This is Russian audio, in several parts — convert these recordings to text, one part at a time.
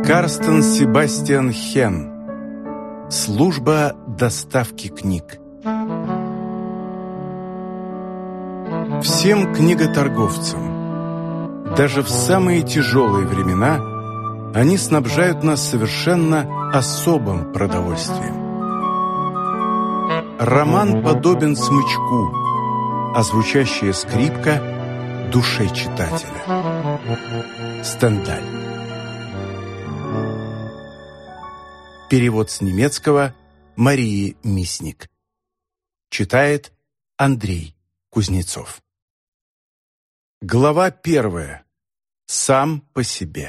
Карстен Себастьян Хен. Служба доставки книг. Всем книготорговцам, даже в самые тяжелые времена, они снабжают нас совершенно особым продовольствием. Роман подобен смычку, а звучащая скрипка – душе читателя. Стендаль. Перевод с немецкого Марии Мисник. Читает Андрей Кузнецов. Глава 1. Сам по себе.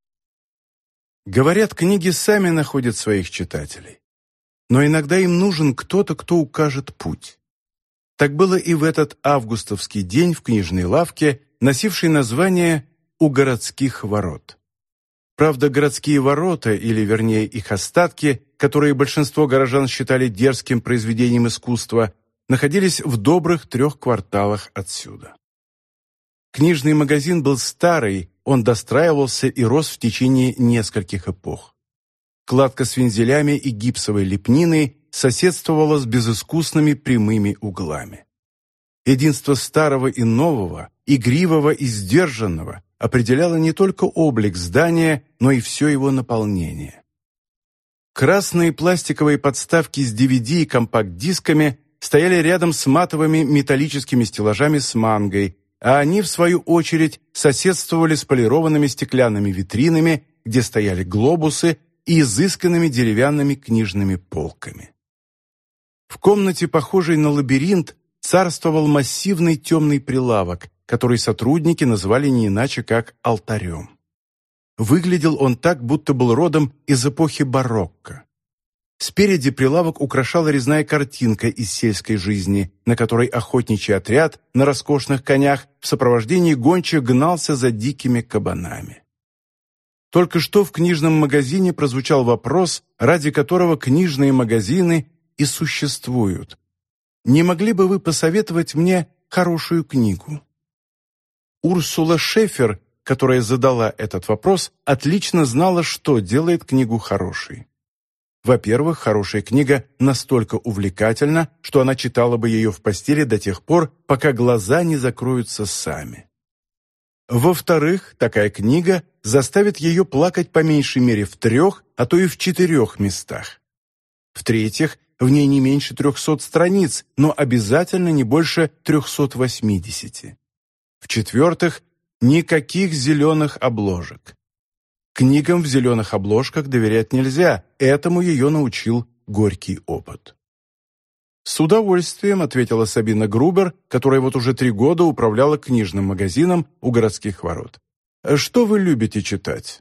Говорят, книги сами находят своих читателей. Но иногда им нужен кто-то, кто укажет путь. Так было и в этот августовский день в книжной лавке, носившей название «У городских ворот». Правда, городские ворота, или вернее их остатки, которые большинство горожан считали дерзким произведением искусства, находились в добрых 3 кварталах отсюда. Книжный магазин был старый, он достраивался и рос в течение нескольких эпох. Кладка с вензелями и гипсовой лепниной соседствовала с безыскусными прямыми углами. Единство старого и нового, игривого и сдержанного определяло не только облик здания, но и все его наполнение. Красные пластиковые подставки с DVD и компакт-дисками стояли рядом с матовыми металлическими стеллажами с мангой, а они, в свою очередь, соседствовали с полированными стеклянными витринами, где стояли глобусы, и изысканными деревянными книжными полками. В комнате, похожей на лабиринт, царствовал массивный темный прилавок, который сотрудники называли не иначе, как алтарем. Выглядел он так, будто был родом из эпохи барокко. Спереди прилавок украшала резная картинка из сельской жизни, на которой охотничий отряд на роскошных конях в сопровождении гончих гнался за дикими кабанами. Только что в книжном магазине прозвучал вопрос, ради которого книжные магазины и существуют. «Не могли бы вы посоветовать мне хорошую книгу?» Урсула Шефер, которая задала этот вопрос, отлично знала, что делает книгу хорошей. Во-первых, хорошая книга настолько увлекательна, что она читала бы ее в постели до тех пор, пока глаза не закроются сами. Во-вторых, такая книга заставит ее плакать по меньшей мере в 3, а то и в 4 местах. В-третьих, в ней не меньше 300 страниц, но обязательно не больше 380. В-четвертых, никаких зеленых обложек. Книгам в зеленых обложках доверять нельзя, этому ее научил горький опыт. «С удовольствием», — ответила Сабина Грубер, которая вот уже 3 года управляла книжным магазином у городских ворот. «Что вы любите читать?»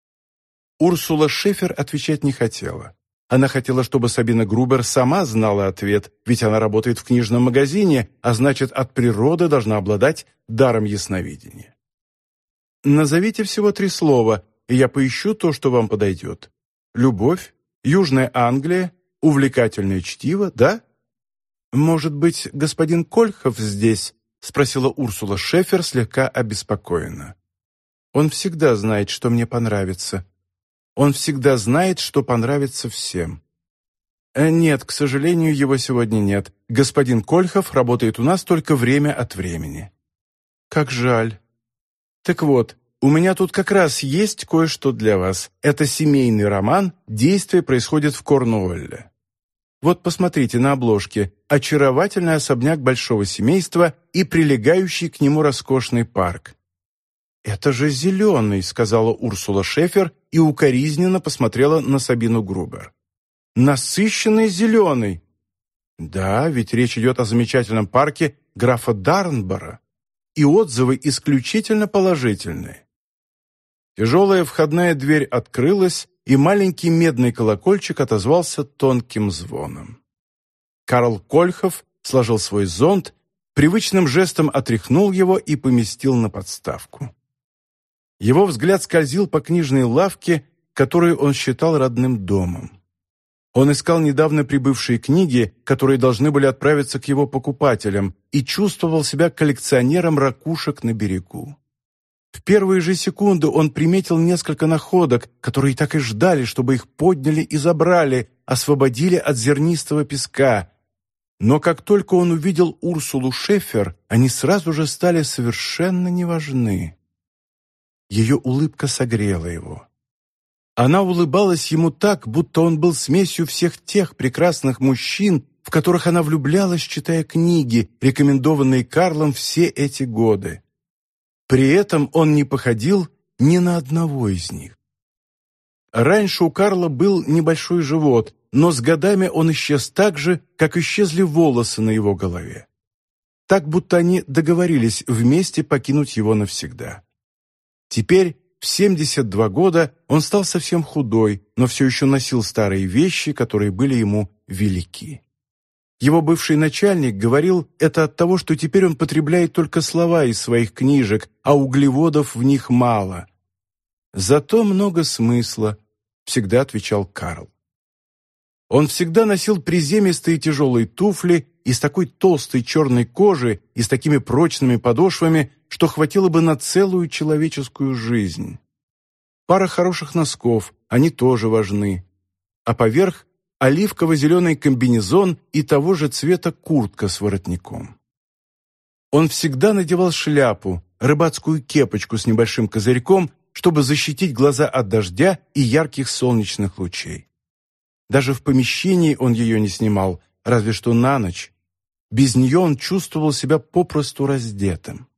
Урсула Шефер отвечать не хотела. Она хотела, чтобы Сабина Грубер сама знала ответ, ведь она работает в книжном магазине, а значит, от природы должна обладать даром ясновидения. «Назовите всего 3 слова, и я поищу то, что вам подойдет. Любовь, Южная Англия, увлекательное чтиво, да?» «Может быть, господин Кольхов здесь?» — спросила Урсула Шефер слегка обеспокоенно. «Он всегда знает, что мне понравится. Он всегда знает, что понравится всем». «Нет, к сожалению, его сегодня нет. Господин Кольхов работает у нас только время от времени». «Как жаль. Так вот, у меня тут как раз есть кое-что для вас. Это семейный роман, действие происходит в Корнуолле. Вот посмотрите на обложке. Очаровательный особняк большого семейства и прилегающий к нему роскошный парк». «Это же зеленый», — сказала Урсула Шефер и укоризненно посмотрела на Сабину Грубер. «Насыщенный зеленый». «Да, ведь речь идет о замечательном парке графа Дарнбора, и отзывы исключительно положительные». Тяжелая входная дверь открылась, и маленький медный колокольчик отозвался тонким звоном. Карл Кольхов сложил свой зонт, привычным жестом отряхнул его и поместил на подставку. Его взгляд скользил по книжной лавке, которую он считал родным домом. Он искал недавно прибывшие книги, которые должны были отправиться к его покупателям, и чувствовал себя коллекционером ракушек на берегу. В первые же секунды он приметил несколько находок, которые так и ждали, чтобы их подняли и забрали, освободили от зернистого песка. Но как только он увидел Урсулу Шеффер, они сразу же стали совершенно неважны. Ее улыбка согрела его. Она улыбалась ему так, будто он был смесью всех тех прекрасных мужчин, в которых она влюблялась, читая книги, рекомендованные Карлом все эти годы. При этом он не походил ни на одного из них. Раньше у Карла был небольшой живот, но с годами он исчез так же, как исчезли волосы на его голове. Так, будто они договорились вместе покинуть его навсегда. Теперь, в 72 года, он стал совсем худой, но все еще носил старые вещи, которые были ему велики. Его бывший начальник говорил это от того, что теперь он потребляет только слова из своих книжек, а углеводов в них мало. «Зато много смысла», — всегда отвечал Карл. Он всегда носил приземистые тяжелые туфли из такой толстой черной кожи и с такими прочными подошвами, что хватило бы на целую человеческую жизнь. Пара хороших носков, они тоже важны. А поверх оливково-зеленый комбинезон и того же цвета куртка с воротником. Он всегда надевал шляпу, рыбацкую кепочку с небольшим козырьком, чтобы защитить глаза от дождя и ярких солнечных лучей. Даже в помещении он ее не снимал, разве что на ночь. Без нее он чувствовал себя попросту раздетым.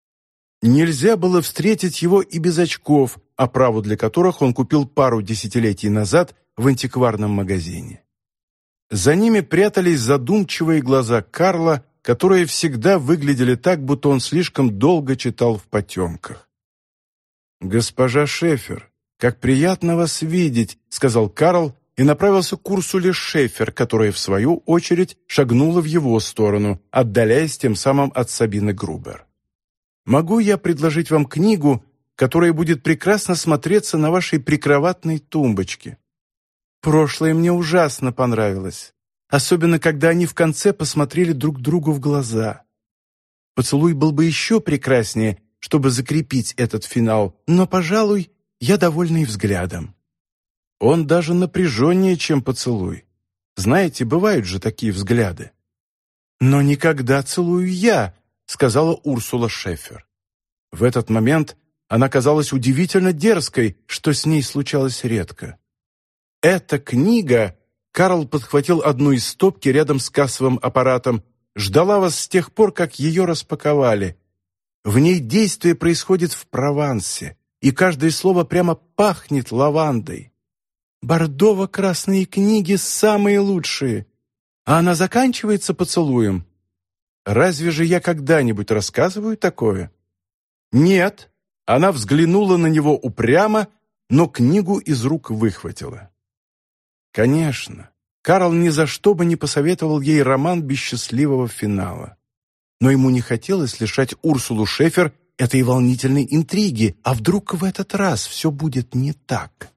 Нельзя было встретить его и без очков, оправу для которых он купил пару десятилетий назад в антикварном магазине. За ними прятались задумчивые глаза Карла, которые всегда выглядели так, будто он слишком долго читал в потемках. «Госпожа Шеффер, как приятно вас видеть», — сказал Карл и направился к Урсуле Шеффер, которая, в свою очередь, шагнула в его сторону, отдаляясь тем самым от Сабины Грубер. «Могу я предложить вам книгу, которая будет прекрасно смотреться на вашей прикроватной тумбочке? Прошлое мне ужасно понравилось, особенно когда они в конце посмотрели друг другу в глаза. Поцелуй был бы еще прекраснее, чтобы закрепить этот финал, но, пожалуй, я довольна и взглядом. Он даже напряженнее, чем поцелуй. Знаете, бывают же такие взгляды. «Но никогда целую я», — сказала Урсула Шеффер. В этот момент она казалась удивительно дерзкой, что с ней случалось редко. «Эта книга», — Карл подхватил одну из стопки рядом с кассовым аппаратом, «ждала вас с тех пор, как ее распаковали. В ней действие происходит в Провансе, и каждое слово прямо пахнет лавандой. Бордово-красные книги самые лучшие, а она заканчивается поцелуем. Разве же я когда-нибудь рассказываю такое?» «Нет», — она взглянула на него упрямо, но книгу из рук выхватила. Конечно, Карл ни за что бы не посоветовал ей роман без счастливого финала. Но ему не хотелось лишать Урсулу Шеффер этой волнительной интриги, а вдруг в этот раз все будет не так.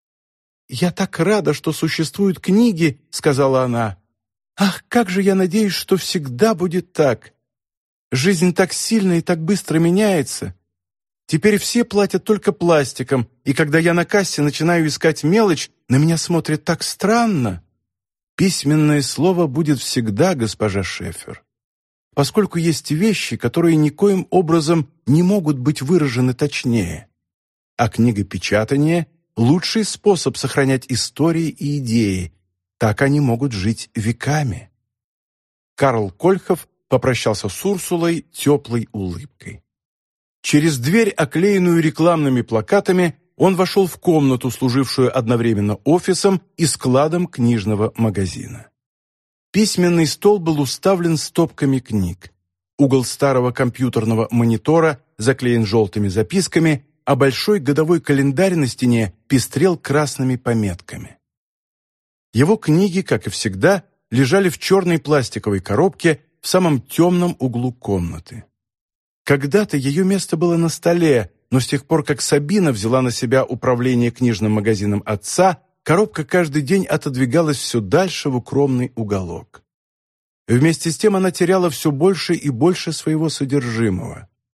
«Я так рада, что существуют книги», — сказала она. «Ах, как же я надеюсь, что всегда будет так. Жизнь так сильно и так быстро меняется. Теперь все платят только пластиком, и когда я на кассе начинаю искать мелочь, на меня смотрят так странно. Письменное слово будет всегда, госпожа Шеффер, поскольку есть вещи, которые никоим образом не могут быть выражены точнее. А книгопечатание — лучший способ сохранять истории и идеи. Так они могут жить веками». Карл Кольхов попрощался с Урсулой теплой улыбкой. Через дверь, оклеенную рекламными плакатами, он вошел в комнату, служившую одновременно офисом и складом книжного магазина. Письменный стол был уставлен стопками книг. Угол старого компьютерного монитора заклеен желтыми записками, а большой годовой календарь на стене пестрел красными пометками. Его книги, как и всегда, лежали в черной пластиковой коробке в самом темном углу комнаты. Когда-то ее место было на столе, но с тех пор, как Сабина взяла на себя управление книжным магазином отца, коробка каждый день отодвигалась все дальше в укромный уголок. Вместе с тем она теряла все больше и больше своего содержимого.